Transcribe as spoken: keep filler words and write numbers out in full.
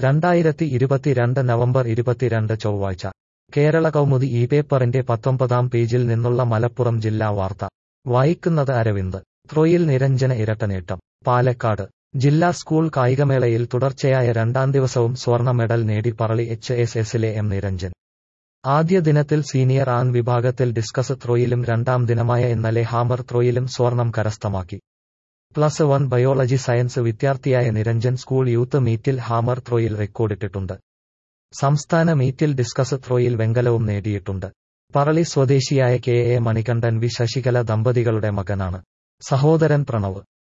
രണ്ടായിരത്തി ഇരുപത്തിരണ്ട് നവംബർ ഇരുപത്തിരണ്ട് ചൊവ്വാഴ്ച കേരള കൗമുദി ഈ പേപ്പറിന്റെ പത്തൊമ്പതാം പേജിൽ നിന്നുള്ള മലപ്പുറം ജില്ലാ വാർത്ത വായിക്കുന്നത് അരവിന്ദ്. ത്രോയിൽ നിരഞ്ജന ഇരട്ടനേട്ടം. പാലക്കാട് ജില്ലാ സ്കൂൾ കായികമേളയിൽ തുടർച്ചയായ രണ്ടാം ദിവസവും സ്വർണ്ണ മെഡൽ നേടി പറളി എച്ച് എസ് എസിലെ എം നിരഞ്ജൻ. ആദ്യ ദിനത്തിൽ സീനിയർ ആൺ വിഭാഗത്തിൽ ഡിസ്കസ് ത്രോയിലും രണ്ടാം ദിനമായ ഇന്നലെ ഹാമർ ത്രോയിലും സ്വർണം കരസ്ഥമാക്കി. പ്ലസ് വൺ ബയോളജി സയൻസ് വിദ്യാർത്ഥിയായ നിരഞ്ജൻ സ്കൂൾ യൂത്ത് മീറ്റിൽ ഹാമർ ത്രോയിൽ റെക്കോർഡിട്ടിട്ടുണ്ട്. സംസ്ഥാന മീറ്റിൽ ഡിസ്കസ് ത്രോയിൽ വെങ്കലവും നേടിയിട്ടുണ്ട്. പറളി സ്വദേശിയായ K A Manikandan V Sasikala ദമ്പതികളുടെ മകനാണ്. സഹോദരൻ പ്രണവ്